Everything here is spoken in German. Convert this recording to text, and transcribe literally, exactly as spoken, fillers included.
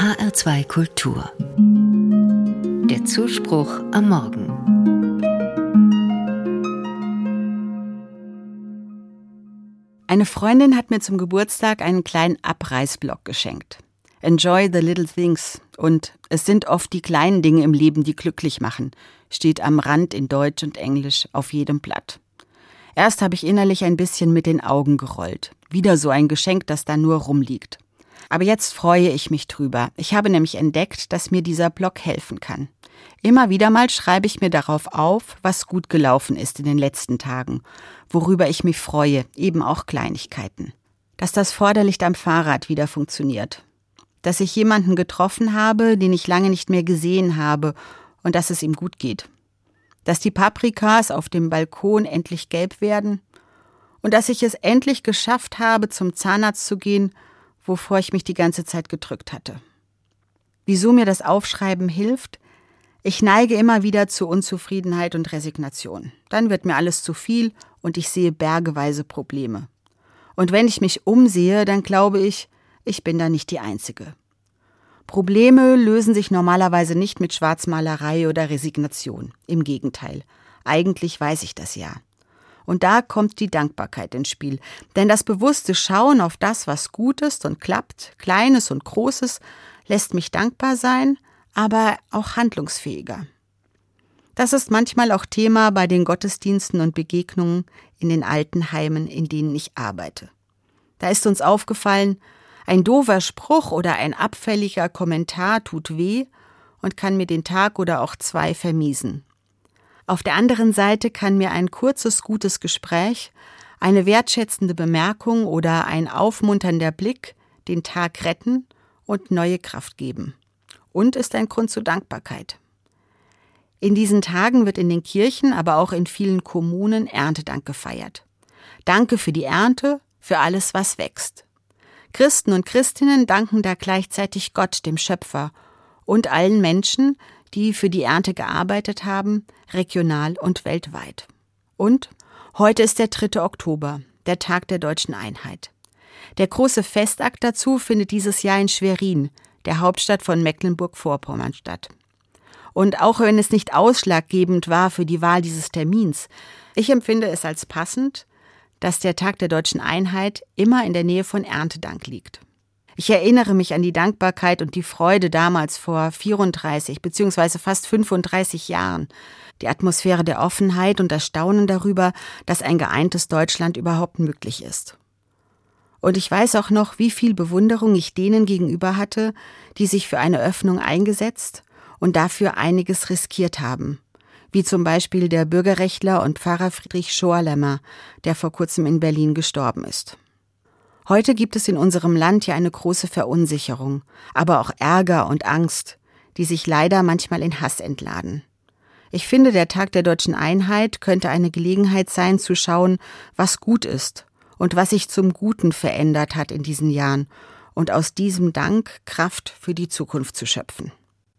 H R zwei Kultur. Der Zuspruch am Morgen. Eine Freundin hat mir zum Geburtstag einen kleinen Abreißblock geschenkt. Enjoy the little things und es sind oft die kleinen Dinge im Leben, die glücklich machen, steht am Rand in Deutsch und Englisch auf jedem Blatt. Erst habe ich innerlich ein bisschen mit den Augen gerollt. Wieder so ein Geschenk, das da nur rumliegt. Aber jetzt freue ich mich drüber. Ich habe nämlich entdeckt, dass mir dieser Block helfen kann. Immer wieder mal schreibe ich mir darauf auf, was gut gelaufen ist in den letzten Tagen, worüber ich mich freue, eben auch Kleinigkeiten. Dass das Vorderlicht am Fahrrad wieder funktioniert. Dass ich jemanden getroffen habe, den ich lange nicht mehr gesehen habe und dass es ihm gut geht. Dass die Paprikas auf dem Balkon endlich gelb werden und dass ich es endlich geschafft habe, zum Zahnarzt zu gehen, wovor ich mich die ganze Zeit gedrückt hatte. Wieso mir das Aufschreiben hilft? Ich neige immer wieder zu Unzufriedenheit und Resignation. Dann wird mir alles zu viel und ich sehe bergeweise Probleme. Und wenn ich mich umsehe, dann glaube ich, ich bin da nicht die Einzige. Probleme lösen sich normalerweise nicht mit Schwarzmalerei oder Resignation. Im Gegenteil. Eigentlich weiß ich das ja. Und da kommt die Dankbarkeit ins Spiel. Denn das bewusste Schauen auf das, was gut ist und klappt, Kleines und Großes, lässt mich dankbar sein, aber auch handlungsfähiger. Das ist manchmal auch Thema bei den Gottesdiensten und Begegnungen in den Altenheimen, in denen ich arbeite. Da ist uns aufgefallen, ein doofer Spruch oder ein abfälliger Kommentar tut weh und kann mir den Tag oder auch zwei vermiesen. Auf der anderen Seite kann mir ein kurzes, gutes Gespräch, eine wertschätzende Bemerkung oder ein aufmunternder Blick den Tag retten und neue Kraft geben. Und ist ein Grund zur Dankbarkeit. In diesen Tagen wird in den Kirchen, aber auch in vielen Kommunen Erntedank gefeiert. Danke für die Ernte, für alles, was wächst. Christen und Christinnen danken da gleichzeitig Gott, dem Schöpfer, und allen Menschen, die für die Ernte gearbeitet haben, regional und weltweit. Und heute ist der dritte Oktober, der Tag der deutschen Einheit. Der große Festakt dazu findet dieses Jahr in Schwerin, der Hauptstadt von Mecklenburg-Vorpommern, statt. Und auch wenn es nicht ausschlaggebend war für die Wahl dieses Termins, ich empfinde es als passend, dass der Tag der deutschen Einheit immer in der Nähe von Erntedank liegt. Ich erinnere mich an die Dankbarkeit und die Freude damals vor vierunddreißig bzw. fast fünfunddreißig Jahren, die Atmosphäre der Offenheit und das Staunen darüber, dass ein geeintes Deutschland überhaupt möglich ist. Und ich weiß auch noch, wie viel Bewunderung ich denen gegenüber hatte, die sich für eine Öffnung eingesetzt und dafür einiges riskiert haben. Wie zum Beispiel der Bürgerrechtler und Pfarrer Friedrich Schorlemmer, der vor kurzem in Berlin gestorben ist. Heute gibt es in unserem Land ja eine große Verunsicherung, aber auch Ärger und Angst, die sich leider manchmal in Hass entladen. Ich finde, der Tag der deutschen Einheit könnte eine Gelegenheit sein, zu schauen, was gut ist und was sich zum Guten verändert hat in diesen Jahren und aus diesem Dank Kraft für die Zukunft zu schöpfen.